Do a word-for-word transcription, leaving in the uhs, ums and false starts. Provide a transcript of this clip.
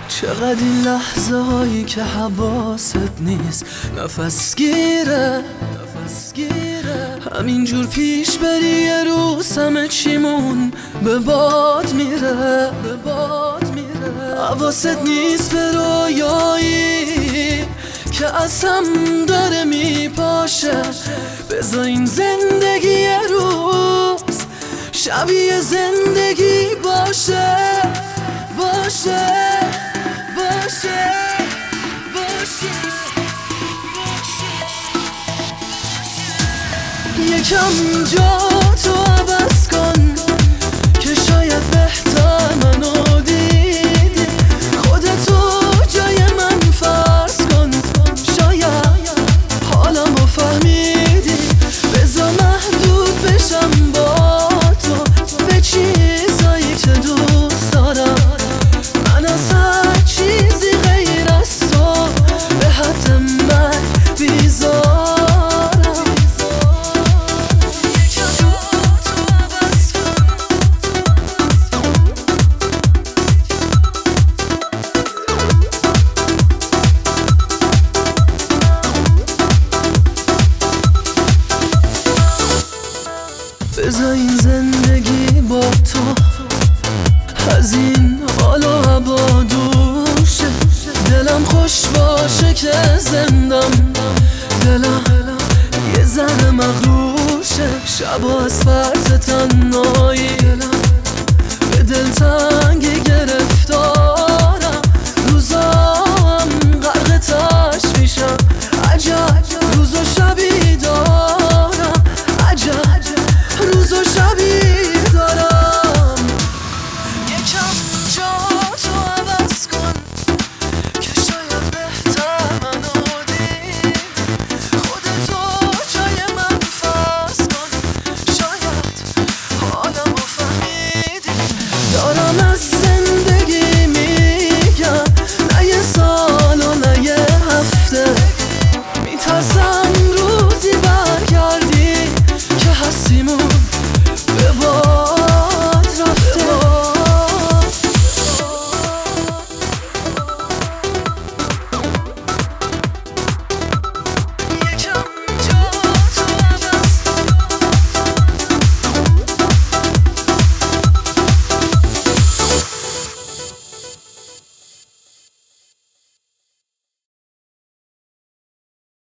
چقدر این لحظه هایی که حواست نیست نفس گیره نفس گیره همینجور پیش بری یه روز همه چیمون به باد میره به باد میره حواست نیست به رویایی که از هم داره میپاشه بذار این زندگی یه روز شبیه زندگی باشه باشه باشه باشه یکم جا تو عوض کن که شاید بهتر منو دیدی خودتو جای من فرض کن شاید حالمو فهمیدی بذار محدود بشم با تو به چیزایی که دوست دارم من از هر چیزی غیر از تو به حد من بیزارم بذار این زندگی با تو از این حال و هوا دور شه دلم خوش باشه که زندم دلم یه ذره مغرور شه شب و از فرط تنهایی دلم به دل